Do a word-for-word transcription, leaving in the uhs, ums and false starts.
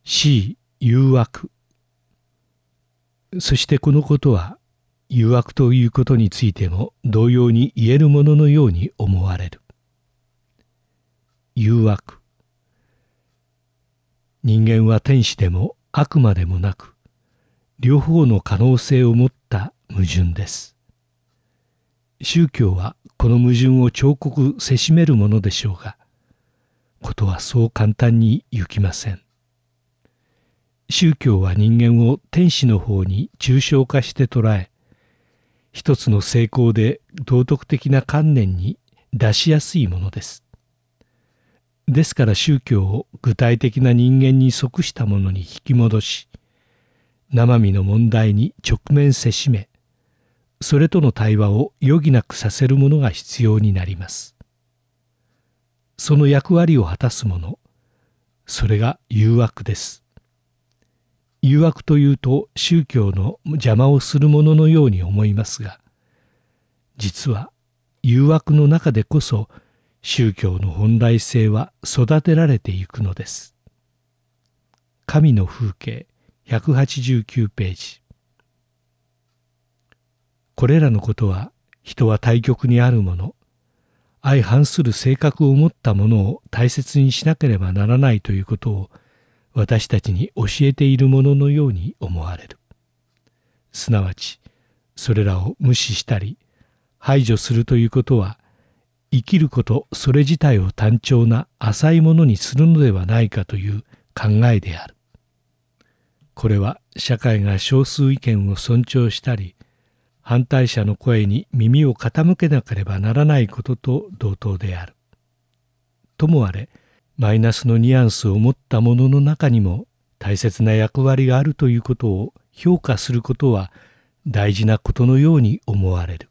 C、誘惑。そしてこのことは誘惑ということについても同様に言えるもののように思われる。誘惑。人間は天使でも悪魔でもなく、両方の可能性を持った矛盾です。宗教はこの矛盾を彫刻せしめるものでしょうが、ことはそう簡単にゆきません。宗教は人間を天使の方に抽象化して捉え、一つの成功で道徳的な観念に出しやすいものです。ですから宗教を具体的な人間に即したものに引き戻し、生身の問題に直面せしめ、それとの対話を余儀なくさせるものが必要になります。その役割を果たすもの、それが誘惑です。誘惑というと宗教の邪魔をするもののように思いますが、実は誘惑の中でこそ宗教の本来性は育てられていくのです。神の風景ひゃくはちじゅうきゅうページ。これらのことは人は対極にあるもの、相反する性格を持ったものを大切にしなければならないということを私たちに教えているもののように思われる。すなわちそれらを無視したり排除するということは、生きることそれ自体を単調な浅いものにするのではないかという考えである。これは社会が少数意見を尊重したり、反対者の声に耳を傾けなければならないことと同等である。ともあれ、マイナスのニュアンスを持ったものの中にも大切な役割があるということを評価することは大事なことのように思われる。